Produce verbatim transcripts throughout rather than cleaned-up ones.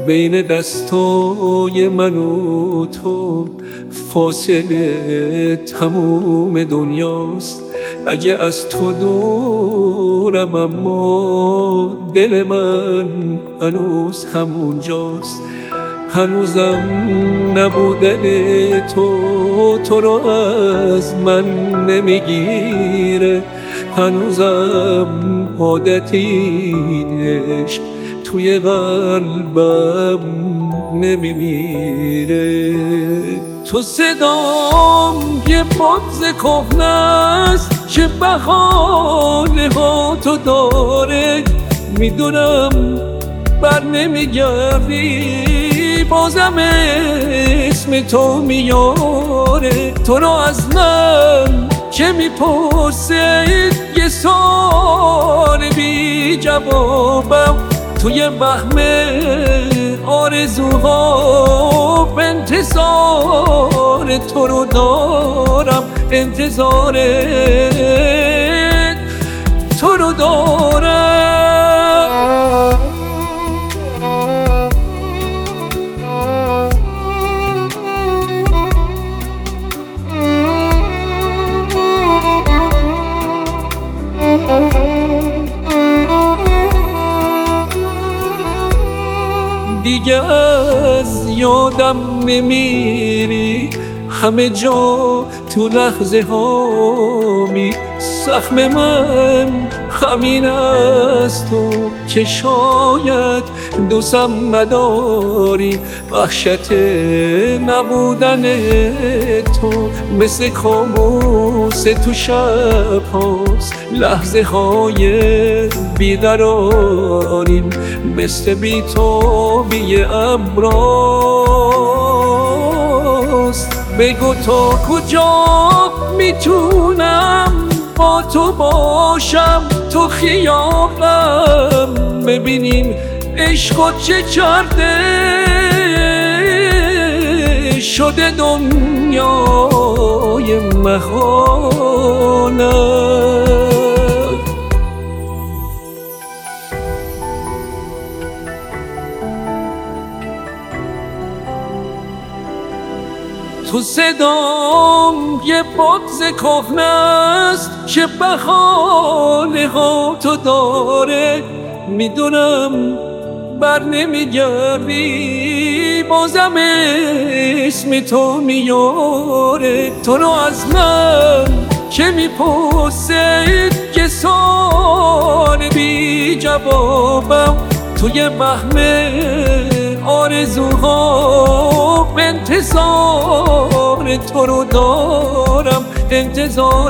بین دستای من و تو فاصله تموم دنیاست. اگه از تو دورم اما دل من هنوز همونجاست. هنوزم نبودن تو تو رو از من نمیگیره. هنوزم عادتی عشق توی قلبم نمیمیره. تو صدام یه بغض کهنه است که بهانه ها تو داره. میدونم بر نمیگردی بازم اسم تو میاره. تو رو از من که میپرسه یه سوال بی جوابم. توی وهم آرزوها به انتظار تو رو دارم. انتظار تو رو دارم. دیگه از یادم نمیری. همه جا تو لحظه هامی زخم من همین است تو که شاید دوستم نداری. وحشت نبودن تو مثل کابوس تو شب هاست. لحظه های بیقراریم مثل بی تو بی ابراست. بگو تا کجا میتونم با تو باشم تو خیالم. ببینیم عشق چه کرده شده دنیای محالم. تو صدام یه بغض کهنه است که بهانه ها تو داره. میدونم بر نمیگردی بازم اسم تو میاره. تو رو از من که میپرسه یه سوال بی جوابم. توی وهم آرزوها به انتظار تو رو دارم. انتظار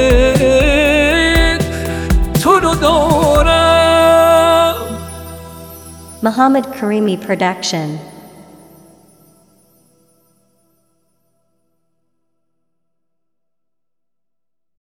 تو رو دارم. Muhammad Karimi Production.